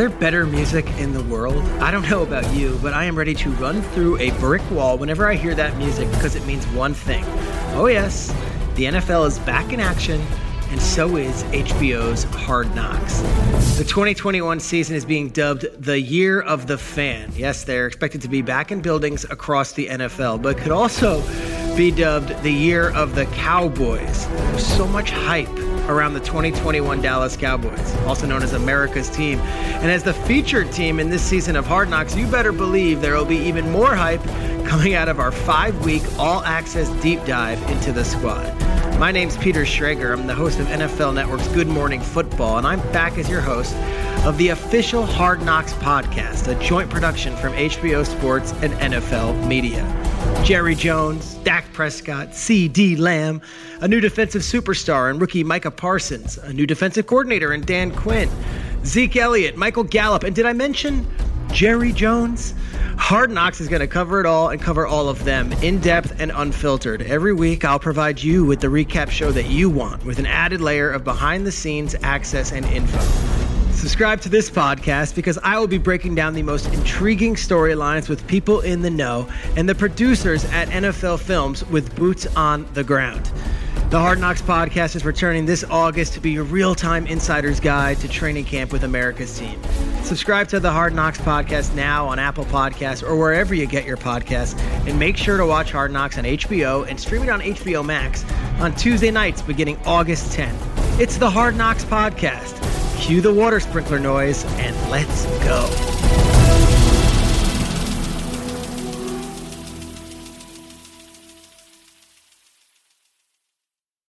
there better music in the world? I don't know about you, but I am ready to run through a brick wall whenever I hear that music because it means one thing. Oh yes, the NFL is back in action, and so is HBO's Hard Knocks. The 2021 season is being dubbed the Year of the Fan. Yes, they're expected to be back in buildings across the NFL, but could also be dubbed the Year of the Cowboys. There's so much hype around the 2021 Dallas Cowboys, also known as America's team. And as the featured team in this season of Hard Knocks, you better believe there will be even more hype coming out of our 5-week all-access deep dive into the squad. My name's Peter Schrager. I'm the host of NFL Network's Good Morning Football, and I'm back as your host of the official Hard Knocks podcast, a joint production from HBO Sports and NFL Media. Jerry Jones, Dak Prescott, CeeDee Lamb, a new defensive superstar and rookie Micah Parsons, a new defensive coordinator in Dan Quinn, Zeke Elliott, Michael Gallup, and did I mention Jerry Jones? Hard Knocks is going to cover it all and cover all of them in depth and unfiltered. Every week, I'll provide you with the recap show that you want with an added layer of behind-the-scenes access and info. Subscribe to this podcast because I will be breaking down the most intriguing storylines with people in the know and the producers at NFL Films with boots on the ground. The Hard Knocks podcast is returning this August to be your real-time insider's guide to training camp with America's team. Subscribe to the Hard Knocks podcast now on Apple Podcasts or wherever you get your podcasts, and make sure to watch Hard Knocks on HBO and stream it on HBO Max on Tuesday nights beginning August 10th. It's the Hard Knocks podcast. Cue the water sprinkler noise and let's go.